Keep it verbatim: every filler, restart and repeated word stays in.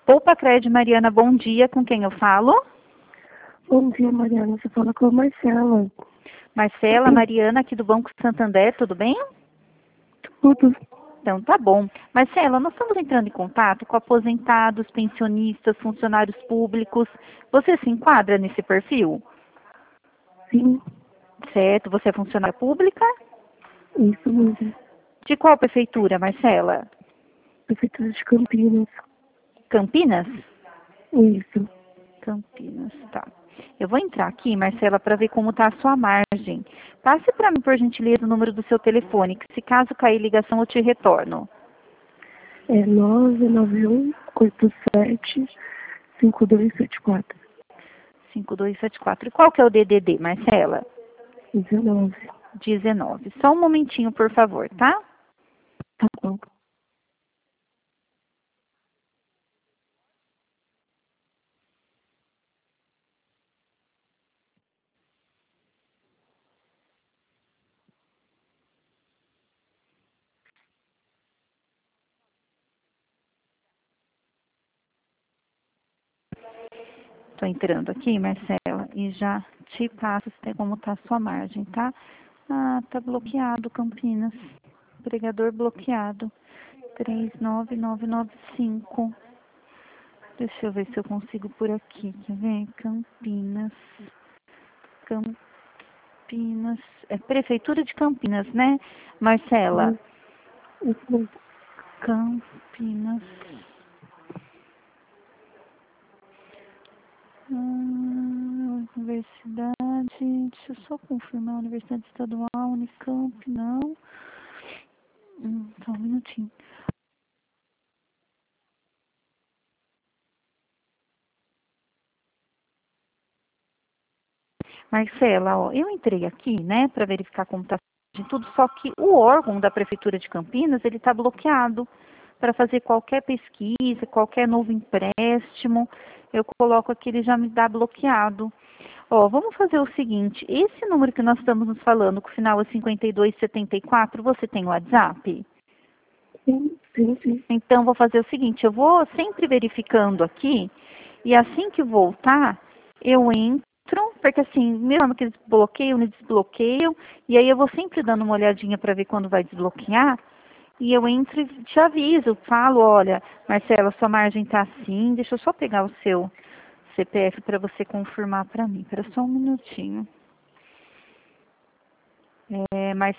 Poupa Cred, Mariana, bom dia. Com quem eu falo? Bom dia, Mariana. Você fala com a Marcela. Marcela, Mariana, aqui do Banco Santander, tudo bem? Tudo. Então, tá bom. Marcela, nós estamos entrando em contato com aposentados, pensionistas, funcionários públicos. Você se enquadra nesse perfil? Sim, Certo. Você é funcionária pública? isso mesmo. De qual prefeitura, Marcela? Prefeitura de Campinas. Campinas? Isso. Campinas, tá. Eu vou entrar aqui, Marcela, para ver como está a sua margem. Passe para mim, por gentileza, o número do seu telefone, que se caso cair ligação eu te retorno. É nove nove um oito sete cinco dois sete quatro. cinco dois sete quatro. E qual que é o D D D, Marcela? dezenove. dezenove. Só um momentinho, por favor, tá? Tá bom. Estou entrando aqui, Marcela, e já te passo se tem como tá a sua margem, tá? Ah, tá bloqueado, Campinas. Empregador bloqueado. três nove nove nove cinco. Deixa eu ver se eu consigo por aqui, quer ver? Campinas. Campinas. É Prefeitura de Campinas, né, Marcela? Isso mesmo. Campinas. Hum, universidade. Deixa eu só confirmar. Universidade Estadual, Unicamp, não. Hum, só um minutinho. Marcela, ó, eu entrei aqui, né, para verificar como está tudo, só que o órgão da Prefeitura de Campinas, ele está bloqueado para fazer qualquer pesquisa, qualquer novo empréstimo. Eu coloco aqui, ele já me dá bloqueado. Ó, vamos fazer o seguinte, esse número que nós estamos nos falando, que o final é cinquenta e dois setenta e quatro, você tem o WhatsApp? Sim, sim, sim. Então, vou fazer o seguinte, eu vou sempre verificando aqui, e assim que voltar, eu entro, porque assim, mesmo que eles bloqueiam, eles desbloqueiam, e aí eu vou sempre dando uma olhadinha para ver quando vai desbloquear, e eu entro e te aviso, falo, olha, Marcela, sua margem tá assim, deixa eu só pegar o seu C P F para você confirmar para mim, espera só um minutinho. É, Marcela,